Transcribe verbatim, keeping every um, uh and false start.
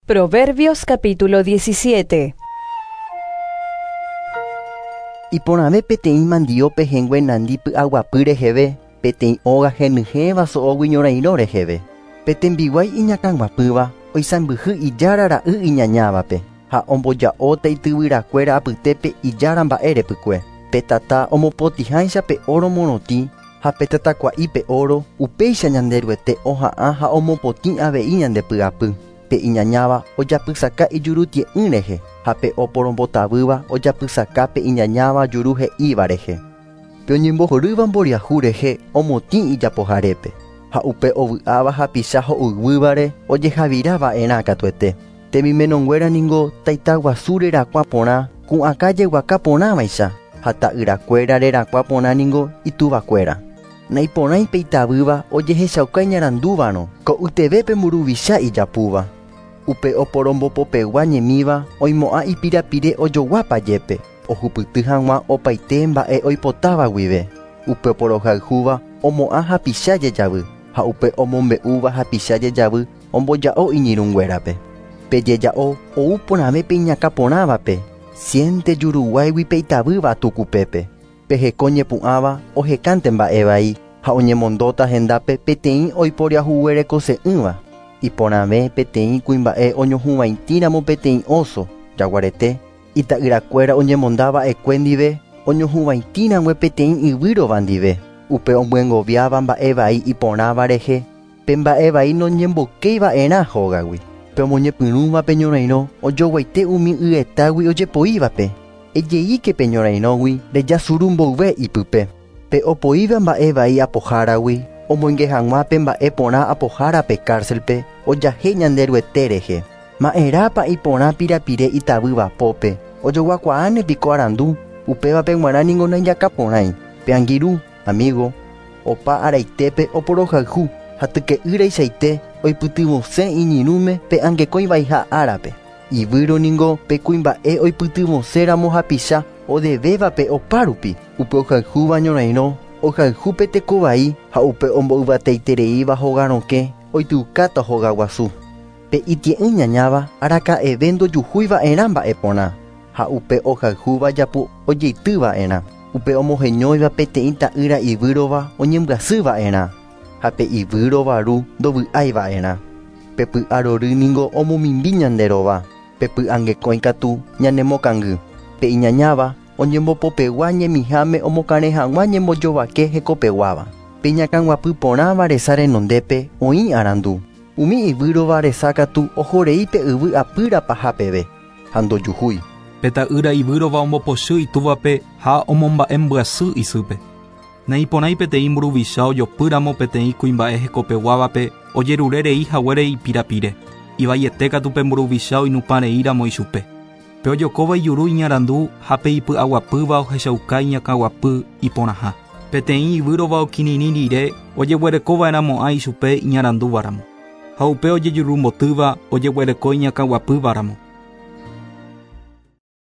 Proverbios capítulo diecisiete. Iporãve peteĩ mandio pehẽngue nandi py'aguapy reheve, peteĩ óga henyhẽva so'ógui ñorairõ reheve. Petembiguái iñakãguapýva oisãmbyhy ijára ra'y iñañávape ha omboja'óta ityvyrakuéra apytépe ijára mba'érepykue. Pe tata omopotĩháicha pe oro morotĩ ha pe tatakua'i pe oro upéicha ñanderuete oha'ã ha omopotĩ avei ñande py'apy. Pe iñañáva ojapysaka ijurutie'ỹ rehe ha pe oporombotavýva ojapysaka pe iñañáva juru he'íva rehe. Pe oñembohorýva mboriahu rehe omotĩ ijapoharépe ha upe ovy'áva hapicha ho'yvývare ojehavira va'erã katuete. Temimenonguéra ningo taitaguasu rerakuã porã ku'ãkajeguaka porãvaicha ha ta'yrakuéra rerakuã porã ningo ituvakuéra. Naiporãi pe itavýva ojehechauka iñarandúvarõ ko ytevépe mburuvicha ijapúva. Upe oporombopopegua ñemíva oimo'ã ipirapire ojoguápa jépe ohupyty hag̃ua opaite mba'e oipotáva guive. Upe oporohayhúva omo'ã hapicha jejavy ha upe omombe'úva hapicha jejavy omboja'o iñirũnguérape. Pe jeja'o ou porãve pe iñakã porãvape siente juruguáigui pe itavýva tukupépe. Pe heko ñepu'ãva ohekánte mba'e vai ha oñemondóta hendápe peteĩ oiporiahuguerekose'ỹva. Iporãve peteĩ kuimba'e oñohũvaitĩramo peteĩ oso jaguarete ita'yrakuéra oñemondava'ekue ndive oñohũvaitĩrangue peteĩ yvýrova ndive. Upe omyengoviáva mba'e vai iporãva rehe pe mba'e vai noñembokéiva'erã hógagui. Pe omoñepyrũva pe ñorairõ ojoguaite umi y'etágui ojepoívape. Ejeíke pe ñorairõgui rejasuru mbouve ipype. Pe opoíva mba'e vai apoháragui omoinge hag̃ua pe mba'e porã apohára pe cárcelpe ojahe ñanderuete rehe. Ma'erápa iporã pirapire itavýva pópe ojoguakuaánepiko arandu upévape g̃uarã ningo naijakaporãi. Pe angirũ, amigo, opa araitépe oporohayhu ha tyke'ýraichaite oipytyvosẽ iñirũme pe angekóivaiha árape. Ivýro ningo pe kuimba'e oipytyvosẽramo hapicha odevévape opárupi. Upe ohayhúva ñorairõ ohayhu pe tekovai ha upe ombo'yvateitereíva hogarõke oityukáta hogaguasu. Pe itie'ỹ ñañáva araka'eve ndojuhúiva'erã mba'e porã ha upe ohayhúva japu ojeitýva'erã. Upe omoheñóiva peteĩ ta'ýra ivýrova oñembyasýva'erã ha pe ivýrovaru ndovy'áiva'erã. Pe py'arory ningo omomimbi ñanderova. Pe py'angekói katu ñanemokangy. Pe iñañáva oñembopopegua ñemiháme omokãre hag̃ua ñembojovake hekopeguáva. Pe iñakãguapy porãva resa renondépe oĩ arandu. Umi ivýrova resa katu ohorei pe yvy apýra paha peve ha ndojuhúi. Pe ta'ýra ivýrova ombopochy itúvape ha omomba'embyasy isýpe. Naiporãi peteĩ mburuvicha ojopýramo peteĩ kuimba'e hekopeguávape ojerurerei haguére ipirapire. Ivaiete katu pe mburuvicha oinupãreíramo ichupe. Pe ojokóva ijuru iñarandu ha pe ipy'aguapýva ohechauka iñakãguapy iporãha. Peteĩ ivýrova okirirĩ rire ojeguerekova'eramo'ã ichupe iñarandúvaramo. Ha upe ojejurumotýva ojeguereko iñakãguapývaramo.